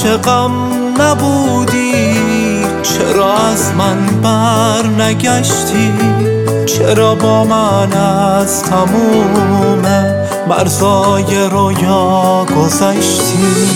عاشقم نبودی، چرا از من بر نگشتی؟ چرا با من از تموم مرزای رویا گذشتی؟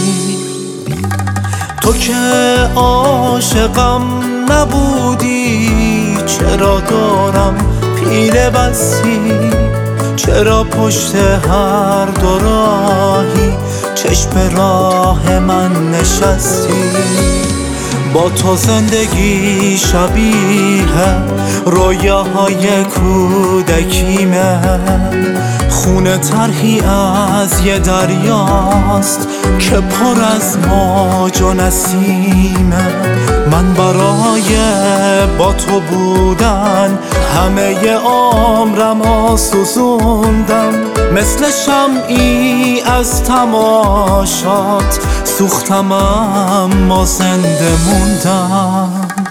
تو که عاشقم نبودی، چرا دارم پیله بستی؟ چرا پشت هر دو راهی چشم راه من نشستی؟ با تو زندگی شبیه رویاهای کودکیمه، خونه طرحی از یه دریاست که پر از موج و نسیمه. من برای با تو بودن همه عمرمو سوزوندم، مثل شمعی از تماشات سوختم اما زنده موندم.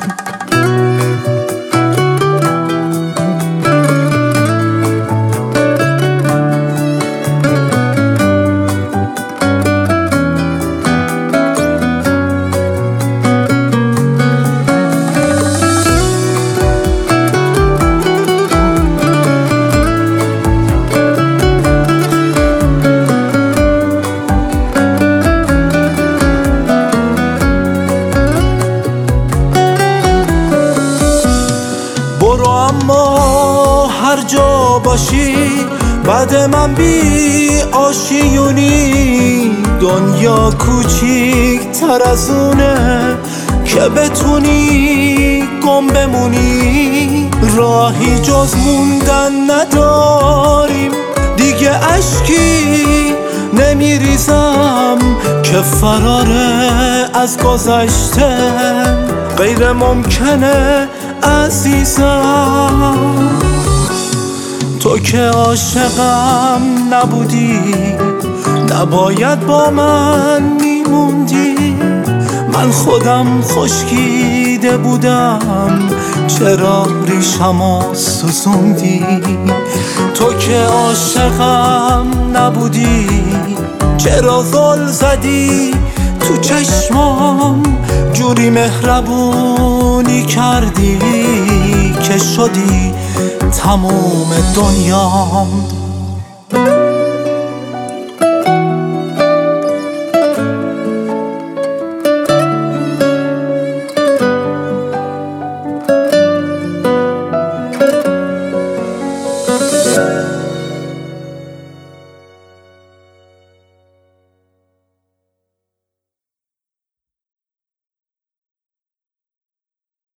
برو اما هر جا باشی بعد من بی آشیونی، دنیا کوچیک تر از اونه که بتونی گم بمونی. راهی جز موندن نداریم، دیگه اشکی نمیریزم که فراره از گذشته غیر ممکنه عزیزم. تو که عاشقم نبودی، نباید با من میموندی. من خودم خشکیده بودم، چرا ریشمو سوزوندی؟ تو که عاشقم نبودی، چرا زل زدی تو چشمام؟ جوری مهربونی کردی که شدی تموم دنیام.